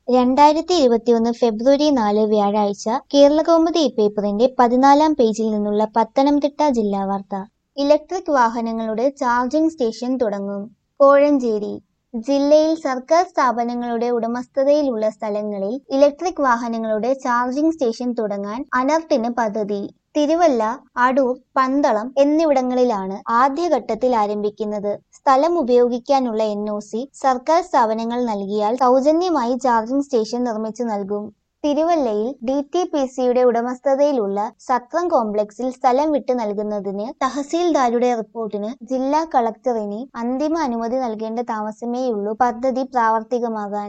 2021 ഫെബ്രുവരി 4 വ്യാഴാഴ്ച കേരളകൗമുദി പേപ്പറിന്റെ 14-ാം പേജിൽ നിന്നുള്ള പത്തനംതിട്ട ജില്ലാ വാർത്ത. ഇലക്ട്രിക് വാഹനങ്ങളുടെ ചാർജിംഗ് സ്റ്റേഷൻ തുടങ്ങും. കോഴഞ്ചേരി. ജില്ലയിൽ സർക്കാർ സ്ഥാപനങ്ങളുടെ ഉടമസ്ഥതയിലുള്ള സ്ഥലങ്ങളിൽ ഇലക്ട്രിക് വാഹനങ്ങളുടെ ചാർജിംഗ് സ്റ്റേഷൻ തുടങ്ങാൻ അനർട്ടിന് പദ്ധതി. തിരുവല്ല, അടൂർ, പന്തളം എന്നിവിടങ്ങളിലാണ് ആദ്യഘട്ടത്തിൽ ആരംഭിക്കുന്നത്. സ്ഥലം ഉപയോഗിക്കാനുള്ള NOC സർക്കാർ സ്ഥാപനങ്ങൾ നൽകിയാൽ സൗജന്യമായി ചാർജിംഗ് സ്റ്റേഷൻ നിർമ്മിച്ചു നൽകും. തിരുവല്ലയിൽ DTPCയുടെ ഉടമസ്ഥതയിലുള്ള സത്രം കോംപ്ലക്സിൽ സ്ഥലം വിട്ടു നൽകുന്നതിന് തഹസീൽദാരുടെ റിപ്പോർട്ടിന് ജില്ലാ കളക്ടർ ഇനി അന്തിമ അനുമതി നൽകേണ്ട താമസമേയുള്ളൂ പദ്ധതി പ്രാവർത്തികമാകാൻ.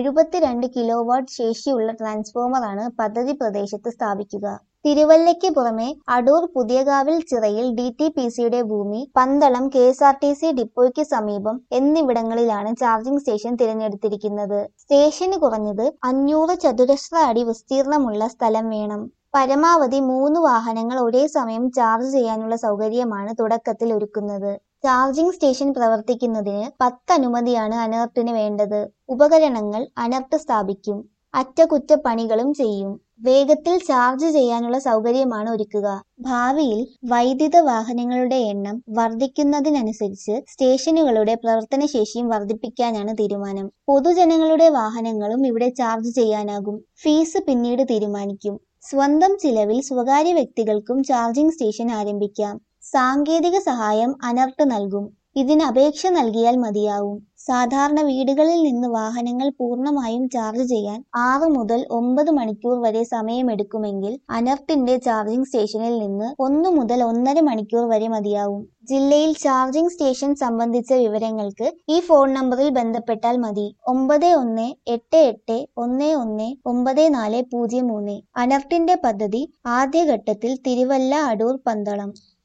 72 കിലോവാട്ട് ശേഷിയുള്ള ട്രാൻസ്ഫോമറാണ് പദ്ധതി പ്രദേശത്ത് സ്ഥാപിക്കുക. തിരുവല്ലയ്ക്ക് പുറമെ അടൂർ, പുതിയകാവിൽ ചിറയിൽ DTPCയുടെ ഭൂമി, പന്തളം KSRTC ഡിപ്പോയ്ക്ക് സമീപം എന്നിവിടങ്ങളിലാണ് ചാർജിംഗ് സ്റ്റേഷൻ തിരഞ്ഞെടുത്തിരിക്കുന്നത്. സ്റ്റേഷന് കുറഞ്ഞത് 500 ചതുരശ്ര അടി വിസ്തീർണമുള്ള സ്ഥലം വേണം. പരമാവധി 3 വാഹനങ്ങൾ ഒരേ സമയം ചാർജ് ചെയ്യാനുള്ള സൗകര്യമാണ് തുടക്കത്തിൽ ഒരുക്കുന്നത്. ചാർജിംഗ് സ്റ്റേഷൻ പ്രവർത്തിക്കുന്നതിന് 10 അനുമതിയാണ് അനർട്ടിന് വേണ്ടത്. ഉപകരണങ്ങൾ അനർട്ട് സ്ഥാപിക്കും. അറ്റകുറ്റപ്പണികളും ചെയ്യും. വേഗത്തിൽ ചാർജ് ചെയ്യാനുള്ള സൗകര്യമാണ് ഒരുക്കുക. ഭാവിയിൽ വൈദ്യുത വാഹനങ്ങളുടെ എണ്ണം വർദ്ധിക്കുന്നതിനനുസരിച്ച് സ്റ്റേഷനുകളുടെ പ്രവർത്തനശേഷിയും വർദ്ധിപ്പിക്കാനാണ് തീരുമാനം. പൊതുജനങ്ങളുടെ വാഹനങ്ങളും ഇവിടെ ചാർജ് ചെയ്യാനാകും. ഫീസ് പിന്നീട് തീരുമാനിക്കും. സ്വന്തം ചിലവിൽ സ്വകാര്യ വ്യക്തികൾക്കും ചാർജിംഗ് സ്റ്റേഷൻ ആരംഭിക്കാം. സാങ്കേതിക സഹായം അനർട്ട് നൽകും. ഇതിന് അപേക്ഷ നൽകിയാൽ മതിയാവും. സാധാരണ വീടുകളിൽ നിന്ന് വാഹനങ്ങൾ പൂർണ്ണമായും ചാർജ് ചെയ്യാൻ 6 മുതൽ 9 മണിക്കൂർ വരെ സമയമെടുക്കുമെങ്കിൽ അനർട്ടിന്റെ ചാർജിംഗ് സ്റ്റേഷനിൽ നിന്ന് 1 മുതൽ 1.5 മണിക്കൂർ വരെ മതിയാവും. ജില്ലയിൽ ചാർജിംഗ് സ്റ്റേഷൻ സംബന്ധിച്ച വിവരങ്ങൾക്ക് ഈ ഫോൺ നമ്പറിൽ ബന്ധപ്പെട്ടാൽ മതി. 9188119403. അനർട്ടിന്റെ പദ്ധതി ആദ്യഘട്ടത്തിൽ തിരുവല്ല, അടൂർ, പന്തളം.